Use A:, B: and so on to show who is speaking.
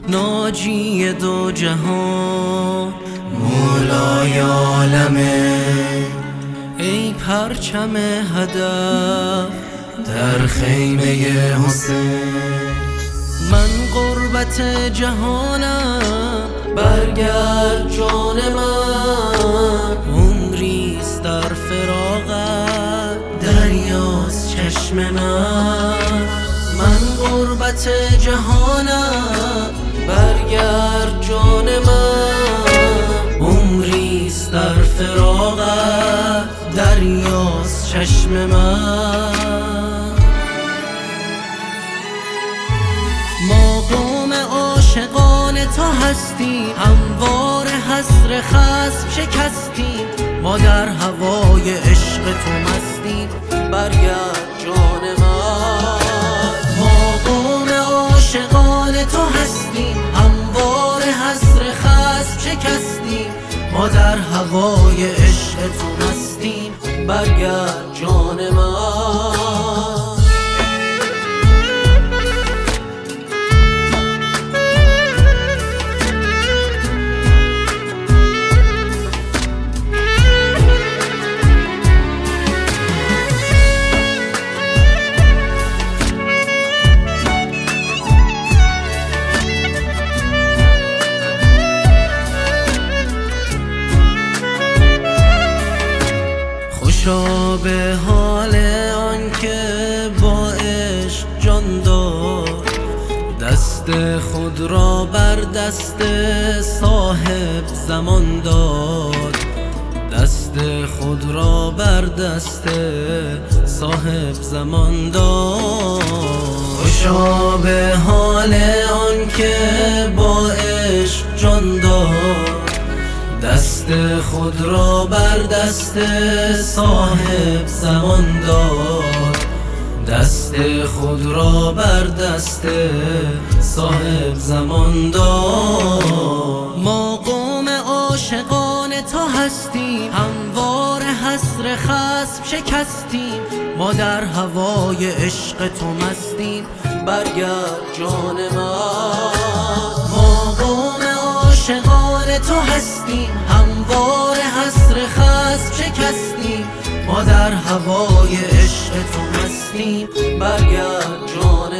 A: ناجی دو جهان مولای عالمه، ای پرچم هدف در خیمه حسین. من غربت جهانم، برگرد جان من، عمریست در فراقت، دریاست چشم من. من غربت جهانم، برگرد جان من، عمریست در فراقت، دریاست چشم من. ما قوم عاشقان تو هستیم، هموار حسر خصم شکستیم، ما در هوای عشق تو مستیم، برگرد جان من. ما قوم عاشقان تو هستیم، هموار حسر خصم شکستیم، ما در هوای عشق تو مستیم، برگرد جان من. خوشا به حال آن که با عشق جان داد، دست خود را بر دست صاحب زمان داد، دست خود را بر دست صاحب زمان داد. خوشا به حال آن که با عشق جان داد، دست خود را بر دست صاحب زمان داد، دست خود را بر دست صاحب زمان داد. ما قوم عاشقان تو هستیم، هموار حسر خصم شکستیم، ما در هوای عشق تو مستیم، برگرد جان من. ما قوم عاشقان تو هستیم، هموار حسر خصم شکستیم، ما در هوای عشق تو مستیم، برگرد جان